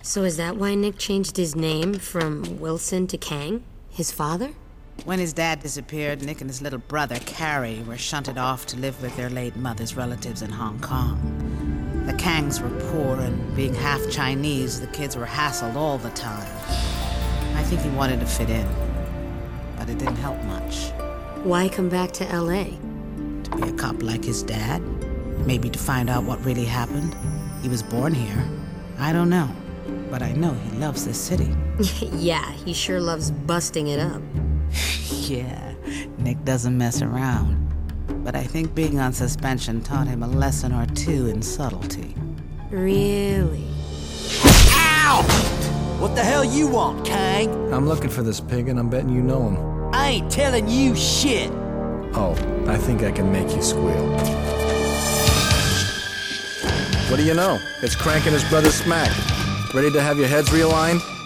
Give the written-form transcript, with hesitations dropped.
So is that why Nick changed his name from Wilson to Kang? His father? When his dad disappeared, Nick and his little brother, Carrie, were shunted off to live with their late mother's relatives in Hong Kong. The Kangs were poor, and being half Chinese, the kids were hassled all the time. I think he wanted to fit in, but it didn't help much. Why come back to L.A.? To be a cop like his dad? Maybe to find out what really happened? He was born here. I don't know, but I know he loves this city. Yeah, he sure loves busting it up. Yeah, Nick doesn't mess around. But I think being on suspension taught him a lesson or two in subtlety. Really? Ow! What the hell you want, Kang? I'm looking for this pig, and I'm betting you know him. I ain't telling you shit. Oh, I think I can make you squeal. What do you know? It's Crank and his brother Smack. Ready to have your heads realigned?